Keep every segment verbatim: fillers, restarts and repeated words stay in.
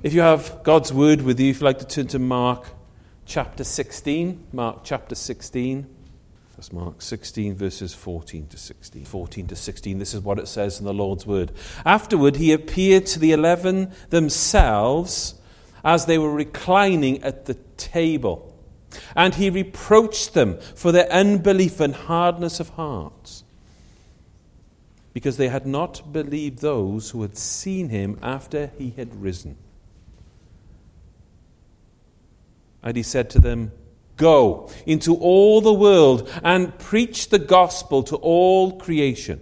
If you have God's word with you, if you'd like to turn to Mark chapter sixteen, Mark chapter sixteen. That's Mark sixteen, verses fourteen to sixteen. fourteen to sixteen, this is what it says in the Lord's word. Afterward, he appeared to the eleven themselves as they were reclining at the table. And he reproached them for their unbelief and hardness of heart, because they had not believed those who had seen him after he had risen. And he said to them, "Go into all the world and preach the gospel to all creation.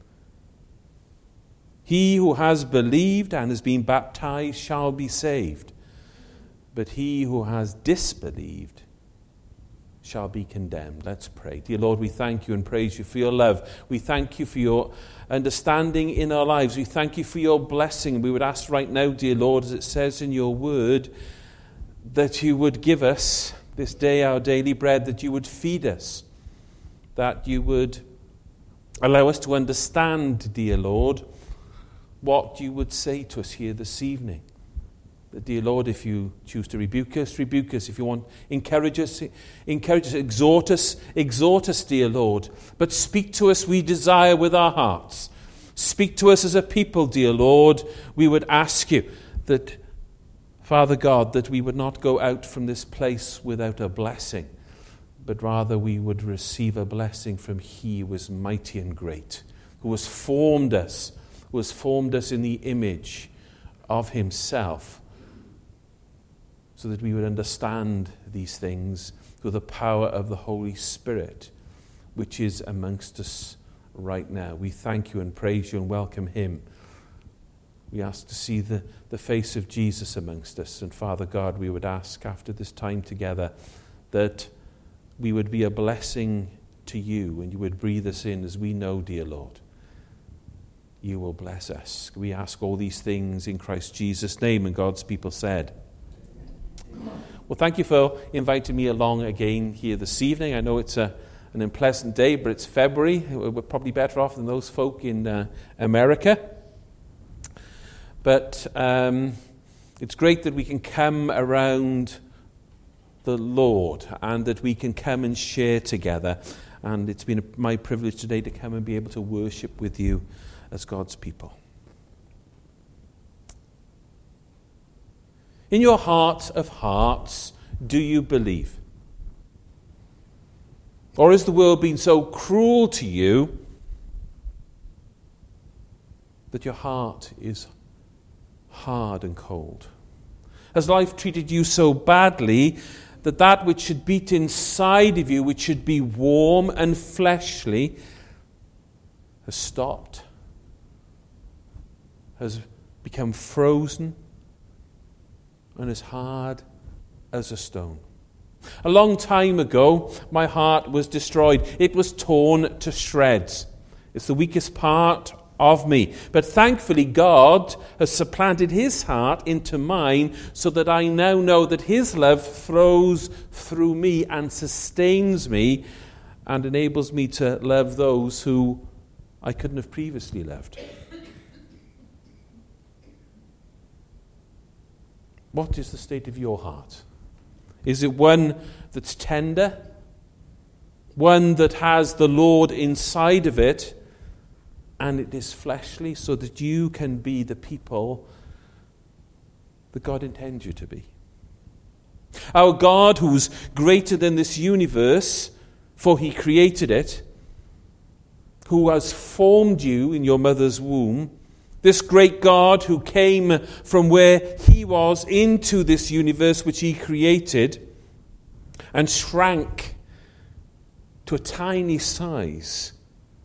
He who has believed and has been baptized shall be saved, but he who has disbelieved shall be condemned." Let's pray. Dear Lord, we thank you and praise you for your love. We thank you for your understanding in our lives. We thank you for your blessing. We would ask right now, dear Lord, as it says in your word, that you would give us this day our daily bread, that you would feed us, that you would allow us to understand, dear Lord, what you would say to us here this evening. That, dear Lord, if you choose to rebuke us, rebuke us. If you want, encourage us, encourage us, exhort us, exhort us, dear Lord. But speak to us, we desire, with our hearts. Speak to us as a people, dear Lord. We would ask you that, Father God, that we would not go out from this place without a blessing, but rather we would receive a blessing from he who is mighty and great, who has formed us, who has formed us in the image of himself, so that we would understand these things through the power of the Holy Spirit, which is amongst us right now. We thank you and praise you and welcome him. We ask to see the, the face of Jesus amongst us. And Father God, we would ask after this time together that we would be a blessing to you and you would breathe us in, as we know, dear Lord, you will bless us. We ask all these things in Christ Jesus' name, and God's people said. Well, thank you for inviting me along again here this evening. I know it's a, an unpleasant day, but it's February. We're probably better off than those folk in uh, America. But um, it's great that we can come around the Lord and that we can come and share together. And it's been my privilege today to come and be able to worship with you as God's people. In your heart of hearts, do you believe? Or has the world been so cruel to you that your heart is hard and cold? Has life treated you so badly that that which should beat inside of you, which should be warm and fleshly, has stopped, has become frozen, and as hard as a stone? A long time ago, my heart was destroyed. It was torn to shreds. It's the weakest part of me. But thankfully, God has supplanted his heart into mine so that I now know that his love flows through me and sustains me and enables me to love those who I couldn't have previously loved. What is the state of your heart? Is it one that's tender? One that has the Lord inside of it, and it is fleshly, so that you can be the people that God intends you to be? Our God, who's greater than this universe, for he created it, who has formed you in your mother's womb, this great God who came from where he was into this universe which he created and shrank to a tiny size,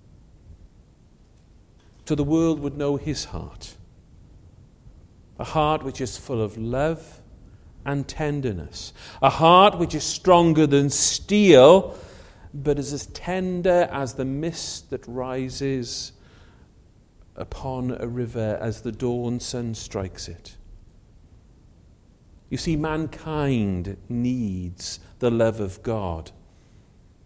so the world would know his heart. A heart which is full of love and tenderness. A heart which is stronger than steel, but is as tender as the mist that rises upon a river as the dawn sun strikes it. You see, mankind needs the love of God,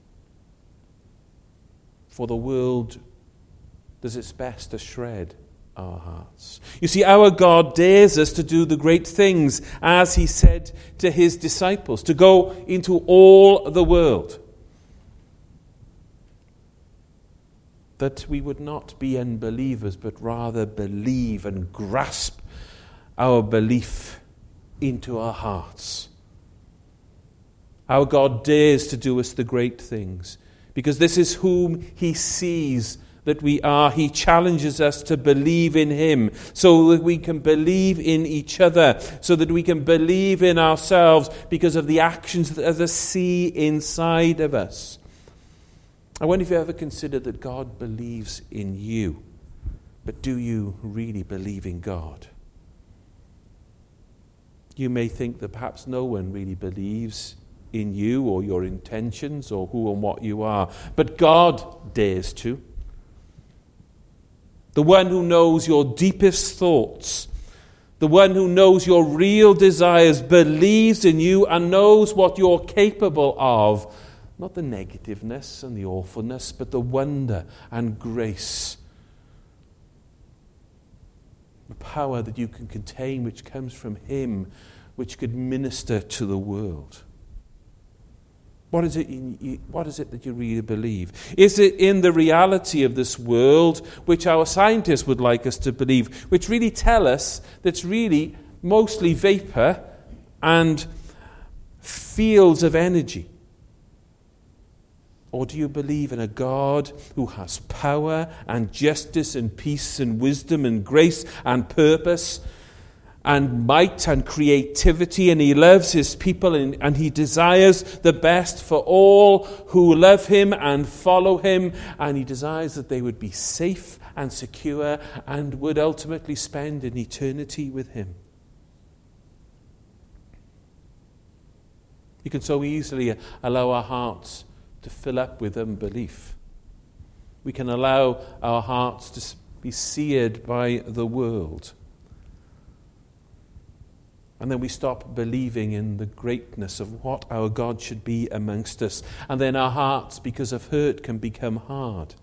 for the world does its best to shred our hearts. You see, our God dares us to do the great things, as he said to his disciples, to go into all the world. That we would not be unbelievers, but rather believe and grasp our belief into our hearts. Our God dares to do us the great things, because this is whom he sees that we are. He challenges us to believe in him so that we can believe in each other, so that we can believe in ourselves because of the actions that others see inside of us. I wonder if you ever considered that God believes in you, but do you really believe in God? You may think that perhaps no one really believes in you or your intentions or who and what you are, but God dares to. The one who knows your deepest thoughts, the one who knows your real desires, believes in you and knows what you're capable of. Not the negativeness and the awfulness, but the wonder and grace. The power that you can contain, which comes from him, which could minister to the world. What is it you, what is it that you really believe? Is it in the reality of this world, which our scientists would like us to believe, which really tell us that's really mostly vapor and fields of energy? Or do you believe in a God who has power and justice and peace and wisdom and grace and purpose and might and creativity, and he loves his people, and, and he desires the best for all who love him and follow him, and he desires that they would be safe and secure and would ultimately spend an eternity with him? You can so easily allow our hearts to fill up with unbelief. We can allow our hearts to be seared by the world. And then we stop believing in the greatness of what our God should be amongst us. And then our hearts, because of hurt, can become hard.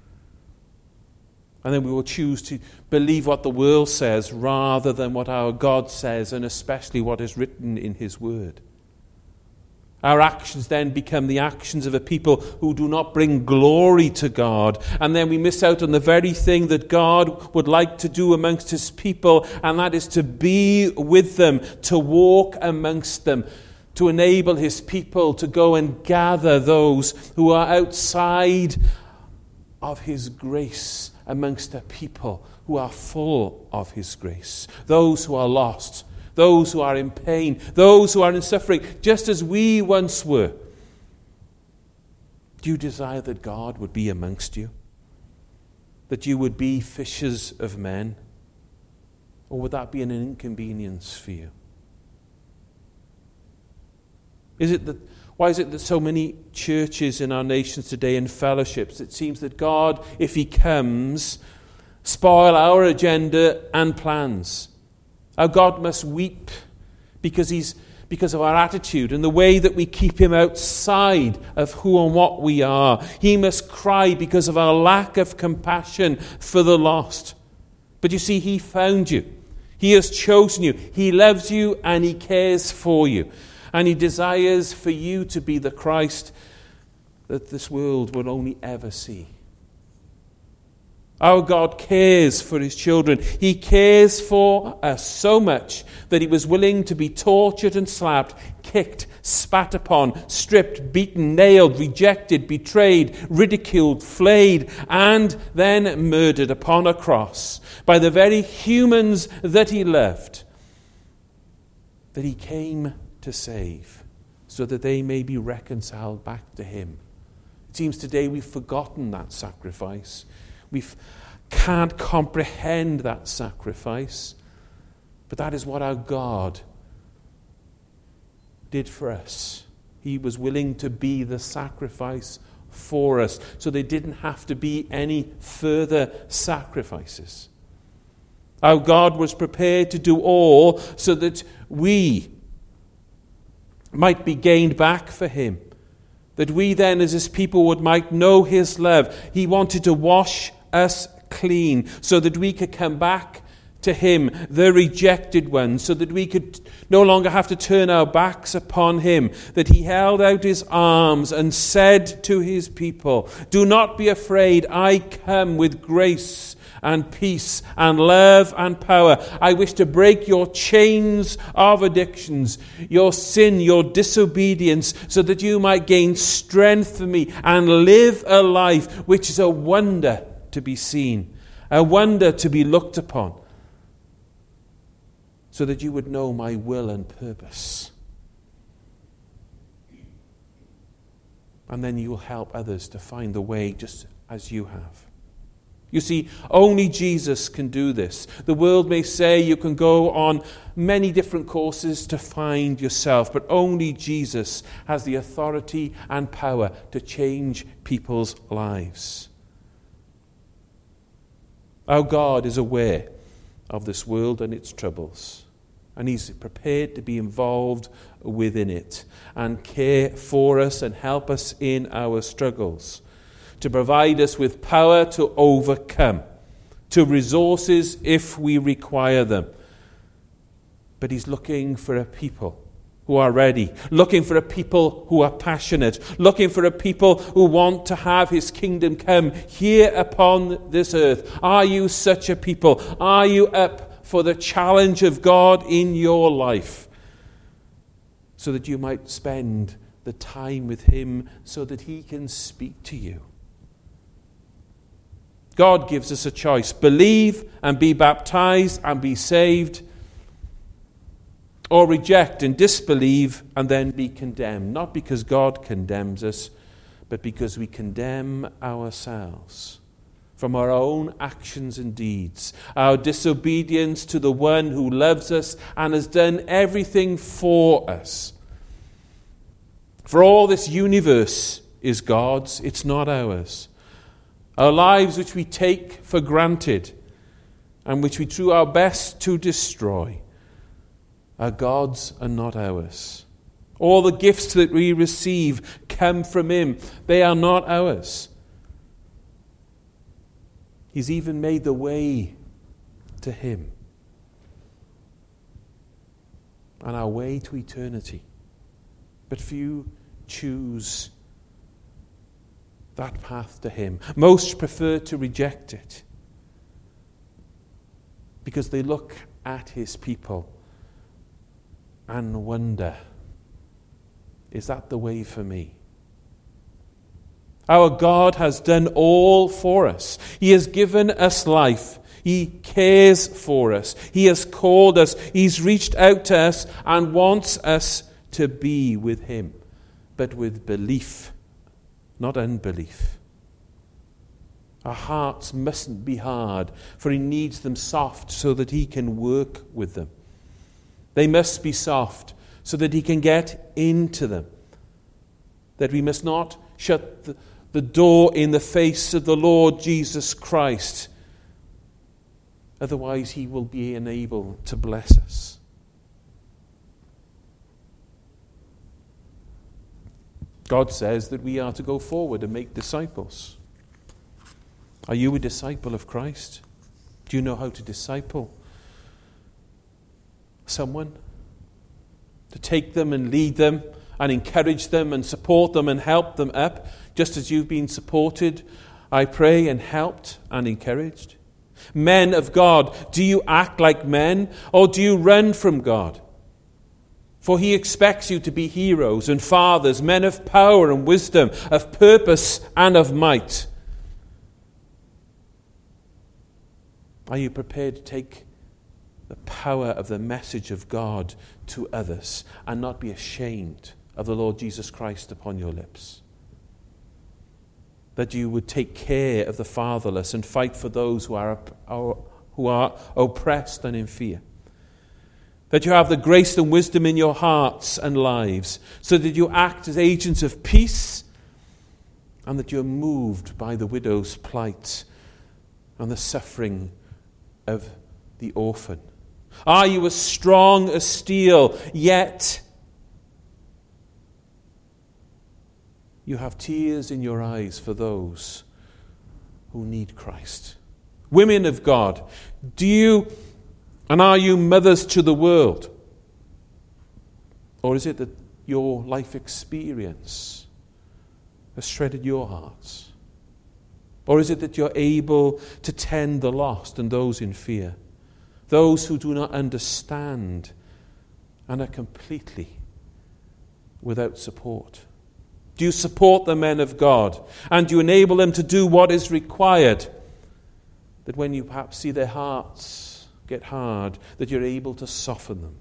And then we will choose to believe what the world says rather than what our God says, and especially what is written in his word. Our actions then become the actions of a people who do not bring glory to God. And then we miss out on the very thing that God would like to do amongst his people, and that is to be with them, to walk amongst them, to enable his people to go and gather those who are outside of his grace amongst a people who are full of his grace, those who are lost, those who are in pain, those who are in suffering, just as we once were. Do you desire that God would be amongst you? That you would be fishers of men? Or would that be an inconvenience for you? Is it that, why is it that so many churches in our nations today and fellowships, it seems that God, if he comes, spoil our agenda and plans? Our God must weep because he's because of our attitude and the way that we keep him outside of who and what we are. He must cry because of our lack of compassion for the lost. But you see, he found you. He has chosen you. He loves you and he cares for you. And he desires for you to be the Christ that this world will only ever see. Our God cares for his children. He cares for us so much that he was willing to be tortured and slapped, kicked, spat upon, stripped, beaten, nailed, rejected, betrayed, ridiculed, flayed, and then murdered upon a cross by the very humans that he loved, that he came to save, so that they may be reconciled back to him. It seems today we've forgotten that sacrifice. We can't comprehend that sacrifice. But that is what our God did for us. He was willing to be the sacrifice for us, so there didn't have to be any further sacrifices. Our God was prepared to do all so that we might be gained back for him, that we then as his people would might know his love. He wanted to wash us clean so that we could come back to him, the rejected one, so that we could no longer have to turn our backs upon him, that he held out his arms and said to his people, do not be afraid, I come with grace and peace and love and power. I wish to break your chains of addictions, your sin, your disobedience, so that you might gain strength for me and live a life which is a wonder to be seen, a wonder to be looked upon, so that you would know my will and purpose. And then you will help others to find the way just as you have. You see, only Jesus can do this. The world may say you can go on many different courses to find yourself, but only Jesus has the authority and power to change people's lives. Our God is aware of this world and its troubles, and he's prepared to be involved within it and care for us and help us in our struggles, to provide us with power to overcome, to resources if we require them. But he's looking for a people who are ready, looking for a people who are passionate, looking for a people who want to have his kingdom come here upon this earth. Are you such a people? Are you up for the challenge of God in your life, so that you might spend the time with him, so that he can speak to you? God gives us a choice: believe and be baptized and be saved, or reject and disbelieve and then be condemned. Not because God condemns us, but because we condemn ourselves from our own actions and deeds, our disobedience to the one who loves us and has done everything for us. For all this universe is God's, it's not ours. Our lives, which we take for granted and which we do our best to destroy, are God's and not ours. All the gifts that we receive come from him. They are not ours. He's even made the way to him and our way to eternity. But few choose that path to him. Most prefer to reject it because they look at his people and wonder, is that the way for me? Our God has done all for us. He has given us life. He cares for us. He has called us. He's reached out to us and wants us to be with him, but with belief, not unbelief. Our hearts mustn't be hard, for he needs them soft so that he can work with them. They must be soft so that he can get into them. That we must not shut the, the door in the face of the Lord Jesus Christ. Otherwise he will be unable to bless us. God says that we are to go forward and make disciples. Are you a disciple of Christ? Do you know how to disciple someone? To take them and lead them and encourage them and support them and help them up, just as you've been supported, I pray, and helped and encouraged. Men of God, do you act like men, or do you run from God? For he expects you to be heroes and fathers, men of power and wisdom, of purpose and of might. Are you prepared to take the power of the message of God to others and not be ashamed of the Lord Jesus Christ upon your lips? That you would take care of the fatherless and fight for those who are, who are oppressed and in fear. That you have the grace and wisdom in your hearts and lives, so that you act as agents of peace, and that you're moved by the widow's plight and the suffering of the orphan. Are you as strong as steel, yet you have tears in your eyes for those who need Christ, Women of God, do you and are you mothers to the world? Or is it that your life experience has shredded your hearts? Or is it that you're able to tend the lost and those in fear? Those who do not understand and are completely without support? Do you support the men of God? And do you enable them to do what is required? That when you perhaps see their hearts get hard, that you're able to soften them.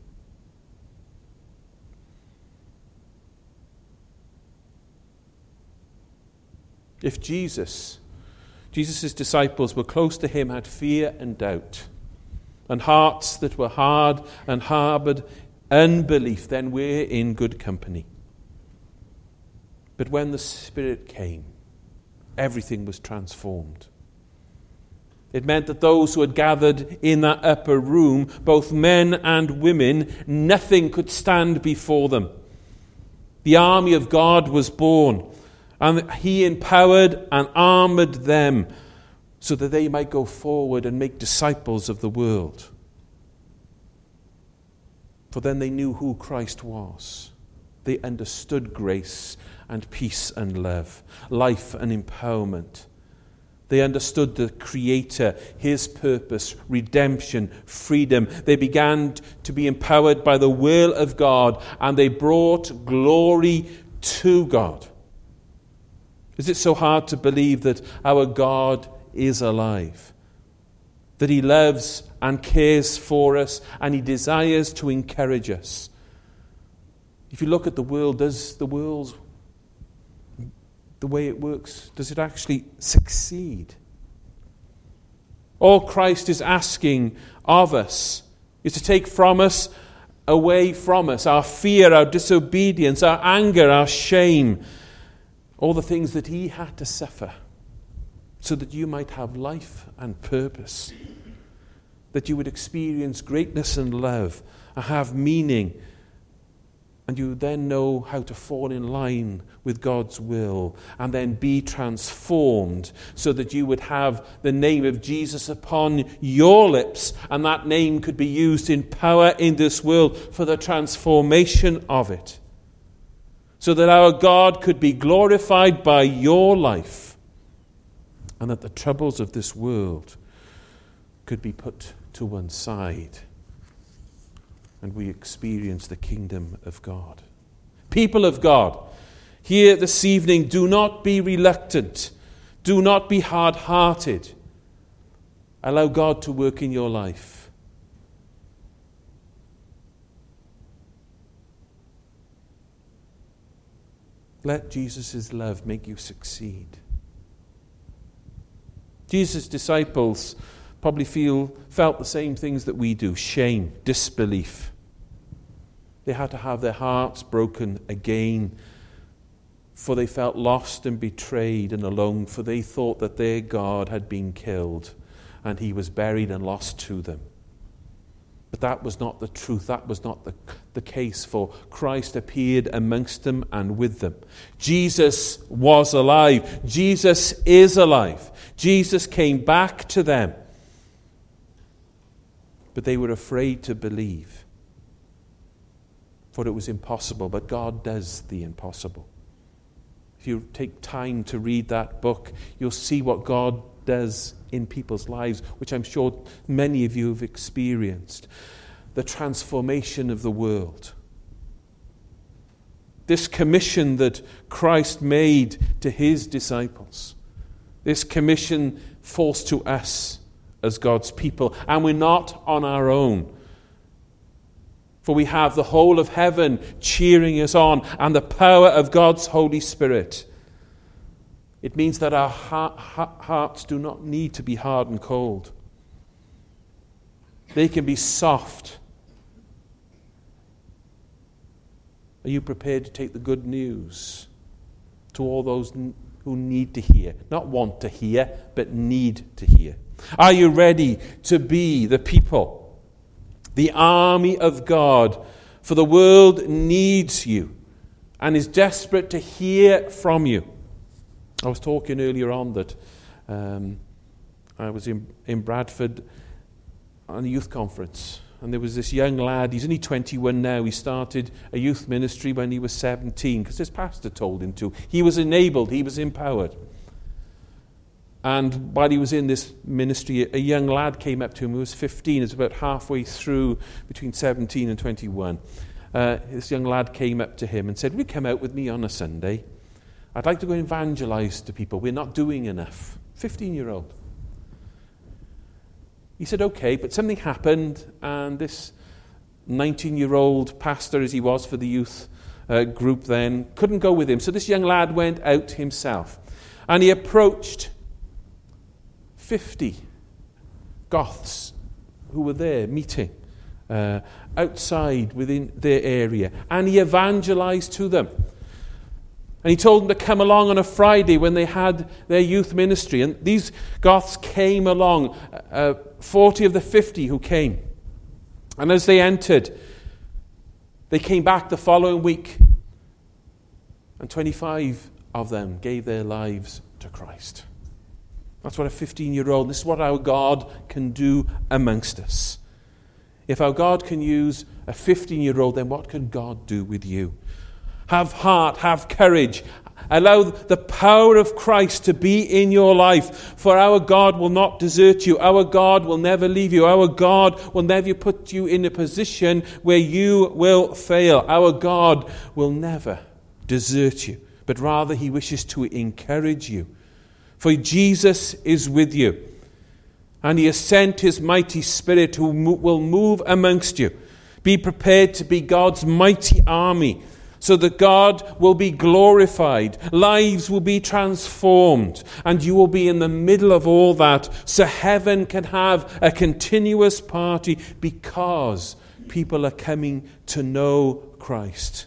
If Jesus, Jesus' disciples were close to him, had fear and doubt, and hearts that were hard and harbored unbelief, then we're in good company. But when the Spirit came, everything was transformed. It meant that those who had gathered in that upper room, both men and women, nothing could stand before them. The army of God was born, and he empowered and armored them so that they might go forward and make disciples of the world. For then they knew who Christ was. They understood grace and peace and love, life and empowerment. They understood the Creator, his purpose, redemption, freedom. They began to be empowered by the will of God, and they brought glory to God. Is it so hard to believe that our God is alive? That he loves and cares for us, and he desires to encourage us? If you look at the world, does the world, the way it works, does it actually succeed? All Christ is asking of us is to take from us, away from us, our fear, our disobedience, our anger, our shame, all the things that he had to suffer, so that you might have life and purpose, that you would experience greatness and love, and have meaning, and you then know how to fall in line with God's will, and then be transformed so that you would have the name of Jesus upon your lips, and that name could be used in power in this world for the transformation of it, so that our God could be glorified by your life, and that the troubles of this world could be put to one side, and we experience the kingdom of God. People of God, here this evening, do not be reluctant. Do not be hard-hearted. Allow God to work in your life. Let Jesus' love make you succeed. Jesus' disciples probably feel felt the same things that we do: shame, disbelief. They had to have their hearts broken again, for they felt lost and betrayed and alone, for they thought that their God had been killed and he was buried and lost to them. But that was not the truth. That was not the, the case, for Christ appeared amongst them and with them. Jesus was alive. Jesus is alive. Jesus came back to them. But they were afraid to believe, for it was impossible. But God does the impossible. If you take time to read that book, you'll see what God does in people's lives, which I'm sure many of you have experienced. The transformation of the world. This commission that Christ made to his disciples. This commission falls to us as God's people, and we're not on our own. For we have the whole of heaven cheering us on, and the power of God's Holy Spirit. It means that our hearts do not need to be hard and cold. They can be soft. Are you prepared to take the good news to all those who need to hear? Not want to hear, but need to hear. Are you ready to be the people, the army of God? For the world needs you and is desperate to hear from you. I was talking earlier on that um, I was in, in Bradford on a youth conference, and there was this young lad. He's only twenty-one now. He started a youth ministry when he was seventeen because his pastor told him to. He was enabled. He was empowered. And while he was in this ministry, a young lad came up to him who was fifteen. It was about halfway through, between seventeen and twenty-one. Uh, this young lad came up to him and said, "Will you come out with me on a Sunday? I'd like to go evangelize to people. We're not doing enough." fifteen-year-old. He said, "Okay," but something happened, and this nineteen-year-old pastor, as he was for the youth uh, group then, couldn't go with him. So this young lad went out himself, and he approached fifty Goths who were there meeting uh, outside within their area, and he evangelized to them. And he told them to come along on a Friday when they had their youth ministry. And these Goths came along, uh, forty of the fifty who came. And as they entered, they came back the following week. And twenty-five of them gave their lives to Christ. That's what a fifteen-year-old, this is what our God can do amongst us. If our God can use a fifteen-year-old, then what can God do with you? Have heart, have courage. Allow the power of Christ to be in your life. For our God will not desert you. Our God will never leave you. Our God will never put you in a position where you will fail. Our God will never desert you, but rather he wishes to encourage you. For Jesus is with you, and he has sent his mighty Spirit who will move amongst you. Be prepared to be God's mighty army, so that God will be glorified, lives will be transformed, and you will be in the middle of all that, so heaven can have a continuous party because people are coming to know Christ.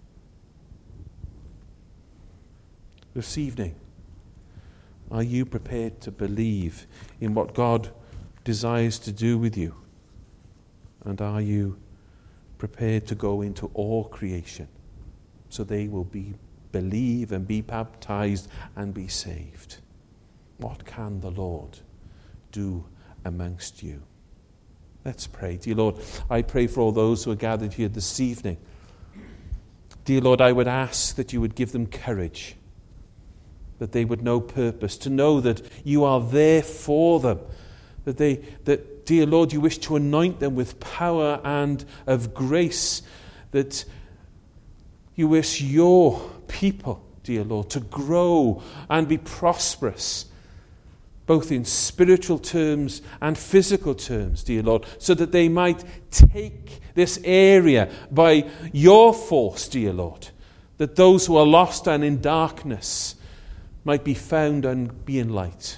This evening, are you prepared to believe in what God desires to do with you? And are you prepared to go into all creation so they will be believe and be baptized and be saved? What can the Lord do amongst you? Let's pray. Dear Lord, I pray for all those who are gathered here this evening. Dear Lord, I would ask that you would give them courage, that they would know purpose, to know that you are there for them, that they, that, dear Lord, you wish to anoint them with power and of grace, that you wish your people, dear Lord, to grow and be prosperous, both in spiritual terms and physical terms, dear Lord, so that they might take this area by your force, dear Lord, that those who are lost and in darkness might be found and be in light.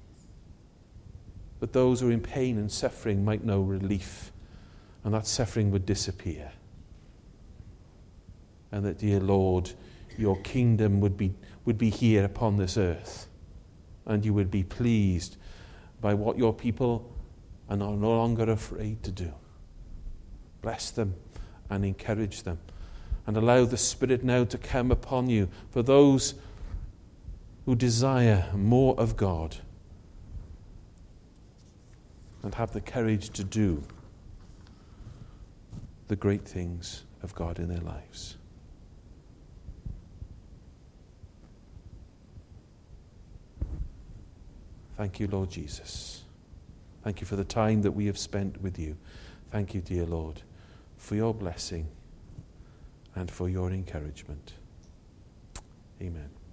But those who are in pain and suffering might know relief, and that suffering would disappear. And that, dear Lord, your kingdom would be, would be here upon this earth, and you would be pleased by what your people are no longer afraid to do. Bless them and encourage them, and allow the Spirit now to come upon you for those who desire more of God and have the courage to do the great things of God in their lives. Thank you, Lord Jesus. Thank you for the time that we have spent with you. Thank you, dear Lord, for your blessing and for your encouragement. Amen.